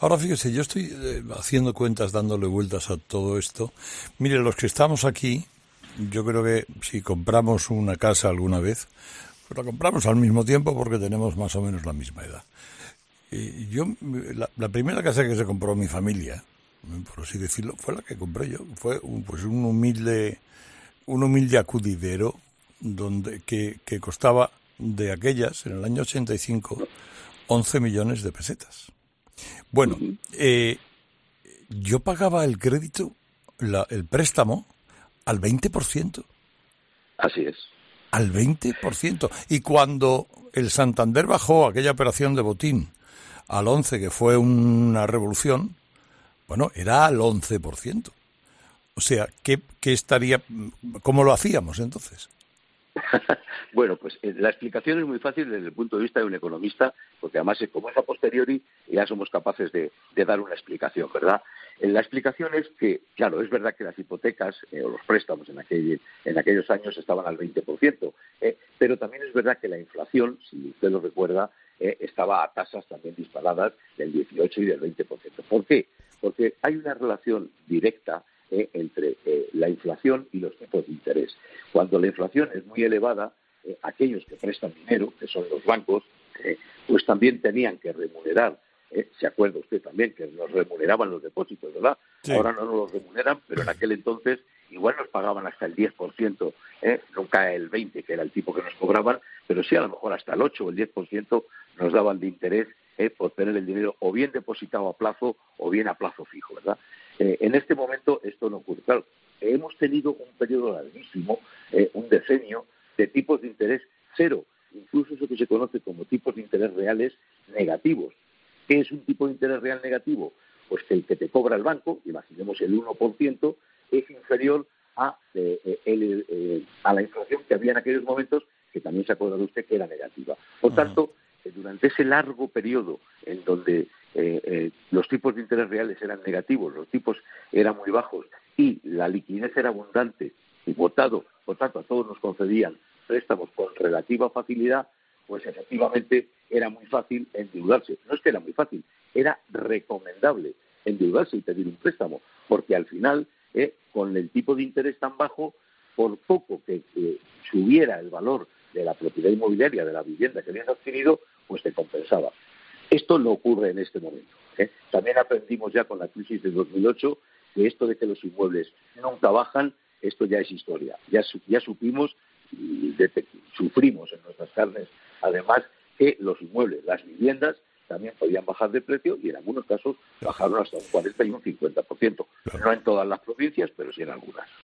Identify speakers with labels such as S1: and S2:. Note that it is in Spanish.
S1: Ahora fíjese, yo estoy haciendo cuentas, dándole vueltas a todo esto. Mire, los que estamos aquí, yo creo que si compramos una casa alguna vez, pues la compramos al mismo tiempo porque tenemos más o menos la misma edad. La primera casa que se compró mi familia, por así decirlo, fue la que compré yo. Fue un humilde acudidero que costaba de aquellas, en el año 85, 11 millones de pesetas. Bueno,
S2: Ujú.
S1: yo pagaba el crédito, el préstamo, al 20%.
S2: Así es.
S1: Al 20%. Y cuando el Santander bajó aquella operación de botín al 11%, que fue una revolución, bueno, era al 11%. O sea, ¿cómo lo hacíamos entonces?
S2: Bueno, pues la explicación es muy fácil desde el punto de vista de un economista, porque además, como es a posteriori, ya somos capaces de dar una explicación, ¿verdad? La explicación es que, claro, es verdad que las hipotecas o los préstamos en aquellos años estaban al 20%, pero también es verdad que la inflación, si usted lo recuerda, estaba a tasas también disparadas del 18 y del 20%. ¿Por qué? Porque hay una relación directa entre la inflación y los tipos de interés. Cuando la inflación es muy elevada, aquellos que prestan dinero, que son los bancos, pues también tenían que remunerar. ¿Se acuerda usted también que nos remuneraban los depósitos, verdad?
S1: Sí.
S2: Ahora no nos los remuneran, pero en aquel entonces igual nos pagaban hasta el 10%, nunca el 20%, que era el tipo que nos cobraban, pero sí a lo mejor hasta el 8 o el 10% nos daban de interés por tener el dinero o bien depositado a plazo o bien a plazo fijo, ¿verdad? En este momento esto no ocurre. Claro, hemos tenido un periodo larguísimo, un decenio, de tipos de interés cero, incluso eso que se conoce como tipos de interés reales negativos. ¿Qué es un tipo de interés real negativo? Pues que el que te cobra el banco, imaginemos el 1%, es inferior a la inflación que había en aquellos momentos, que también se acuerda de usted que era negativa. Por tanto, durante ese largo periodo en donde los tipos de interés reales eran negativos, los tipos eran muy bajos y la liquidez era abundante y por tanto a todos nos concedían préstamos con relativa facilidad, pues efectivamente era muy fácil endeudarse. No es que era muy fácil, era recomendable endeudarse y pedir un préstamo, porque al final, con el tipo de interés tan bajo, por poco que subiera el valor de la propiedad inmobiliaria, de la vivienda que habías adquirido, pues te compensaba. Esto no ocurre en este momento. También aprendimos ya con la crisis de 2008 que esto de que los inmuebles nunca bajan, esto ya es historia. Ya supimos y sufrimos en nuestras carnes, además, que los inmuebles, las viviendas, también podían bajar de precio y en algunos casos bajaron hasta un 40 y un 50%. No en todas las provincias, pero sí en algunas.